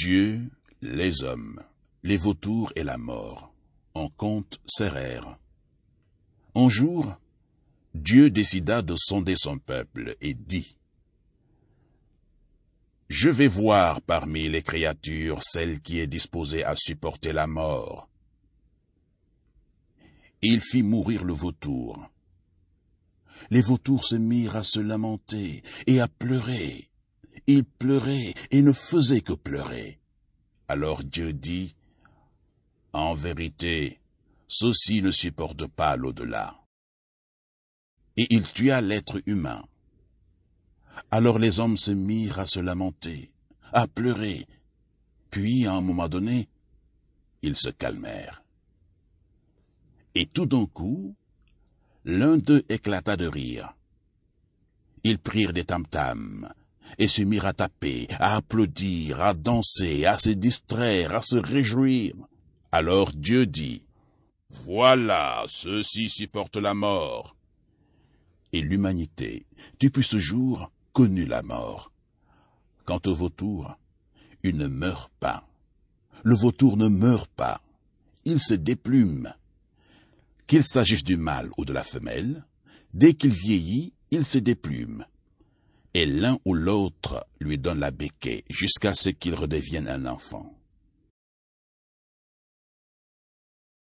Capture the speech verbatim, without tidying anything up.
Dieu, les hommes, les vautours et la mort, en compte serrèrent. Un jour, Dieu décida de sonder son peuple et dit, « Je vais voir parmi les créatures celle qui est disposée à supporter la mort. » Il fit mourir le vautour. Les vautours se mirent à se lamenter et à pleurer. Ils pleuraient et ne faisaient que pleurer. Alors Dieu dit, « En vérité, ceux-ci ne supportent pas l'au-delà. » Et il tua l'être humain. Alors les hommes se mirent à se lamenter, à pleurer. Puis, à un moment donné, ils se calmèrent. Et tout d'un coup, l'un d'eux éclata de rire. Ils prirent des tam-tams et se mirent à taper, à applaudir, à danser, à se distraire, à se réjouir. Alors Dieu dit, « Voilà, ceux-ci supportent la mort. » Et l'humanité, depuis ce jour, connut la mort. Quant au vautour, il ne meurt pas. Le vautour ne meurt pas. Il se déplume. Qu'il s'agisse du mâle ou de la femelle, dès qu'il vieillit, il se déplume. Et l'un ou l'autre lui donne la béquée jusqu'à ce qu'il redevienne un enfant.